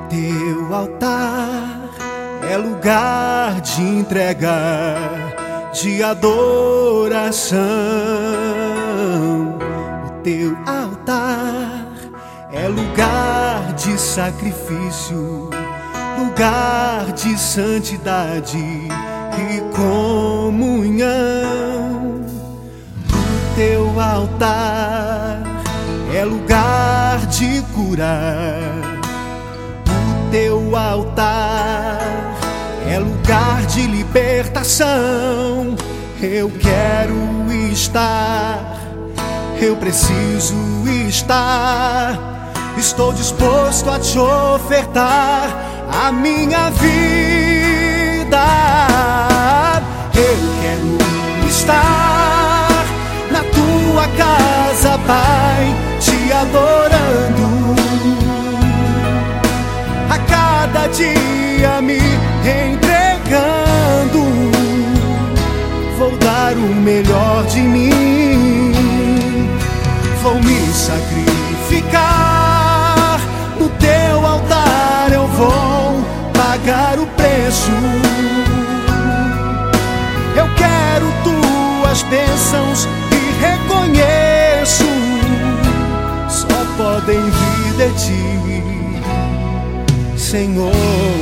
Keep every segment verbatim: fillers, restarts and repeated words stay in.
Teu altar é lugar de entrega, de adoração. O teu altar é lugar de sacrifício, lugar de santidade e comunhão. O teu altar é lugar de curar. O teu altar é lugar de libertação. Eu quero estar, eu preciso estar. Estou disposto a te ofertar a minha vida. Eu quero estar na tua casa, Pai, te adorando. A cada dia me entregando, vou dar o melhor de mim. Vou me sacrificar no teu altar, eu vou pagar o preço. Eu quero tuas bênçãos e reconheço, só podem vir de ti, Senhor.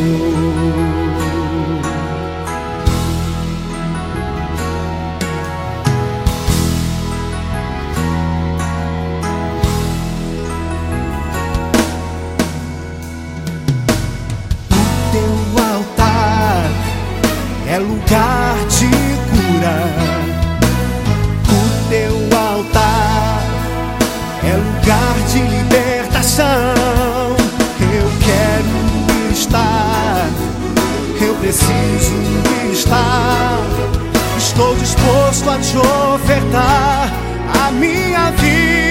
É lugar de cura. O teu altar é lugar de libertação. Eu quero estar, eu preciso estar. Estou disposto a te ofertar a minha vida.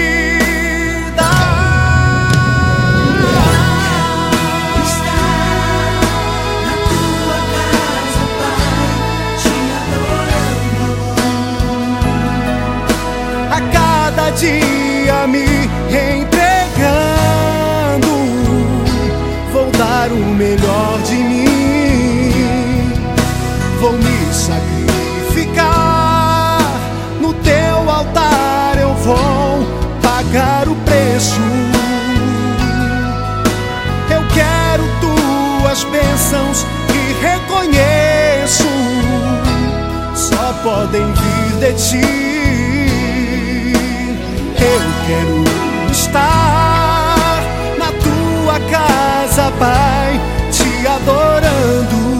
Cada dia me entregando, vou dar o melhor de mim. Vou me sacrificar no teu altar, eu vou pagar o preço. Eu quero tuas bênçãos e reconheço, só podem vir de ti. Eu quero estar na tua casa, Pai, te adorando.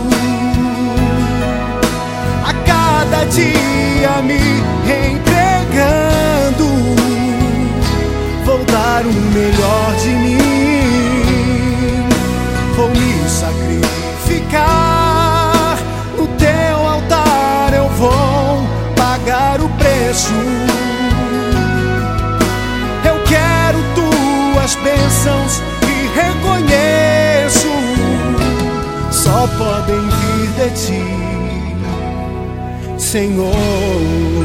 A cada dia me entregando, vou dar o melhor de mim. Vou me sacrificar no teu altar, eu vou pagar o preço. Bênçãos e reconheço, só podem vir de ti, Senhor.